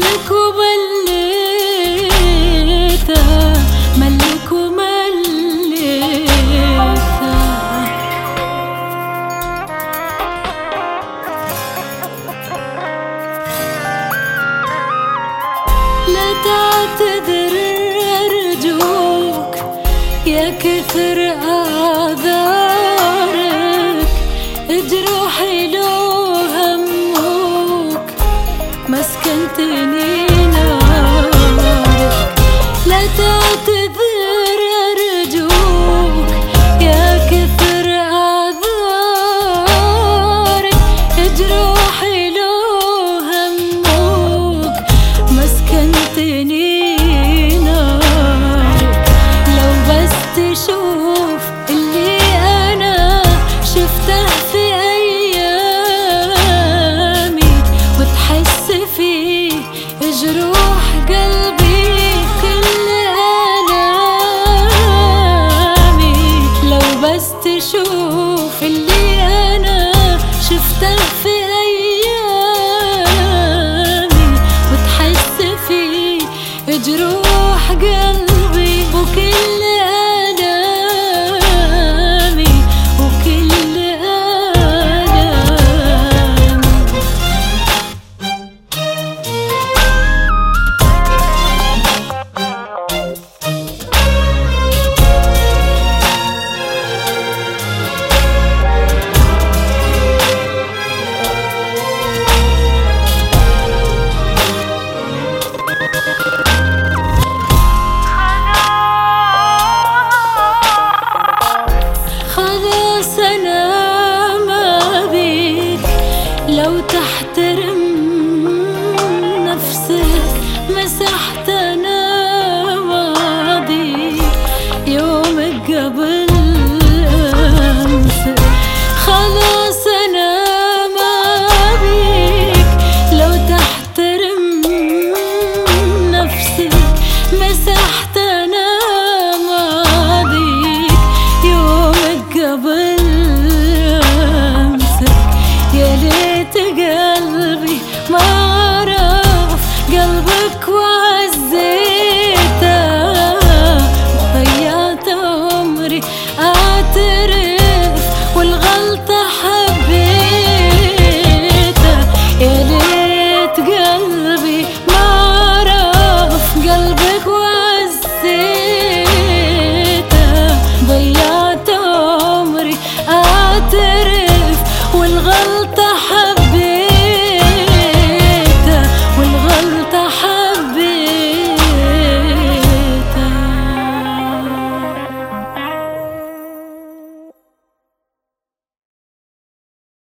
ملك ومليتها، ملك ومليتها. لا تعتذر أرجوك يا كثر أعذارك، جروحي لو هموك مسكنتني نارك. لا تعتذر أرجوك يا كثر أعذارك، جروحي لو هموك مسكنتني نارك. لو بس تشوف اللي أنا شفته في أيامي، وتحس فيه جروح قلبي كل آلامي. لو بس تشوف اللي أنا شفته في أيامي، وتحس فيه جروح قلبي وكل آلامي وكل آلامي. خلاص أنا ما بيك، لو تحترم نفسك مسحت